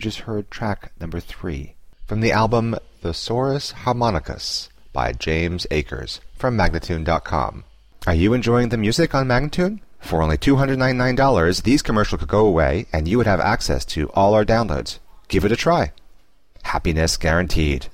just heard track number 3 from the album Thesaurus Harmonicus by James Akers from Magnatune.com. Are you enjoying the music on Magnatune? For only $299, these commercials could go away and you would have access to all our downloads. Give it a try. Happiness guaranteed.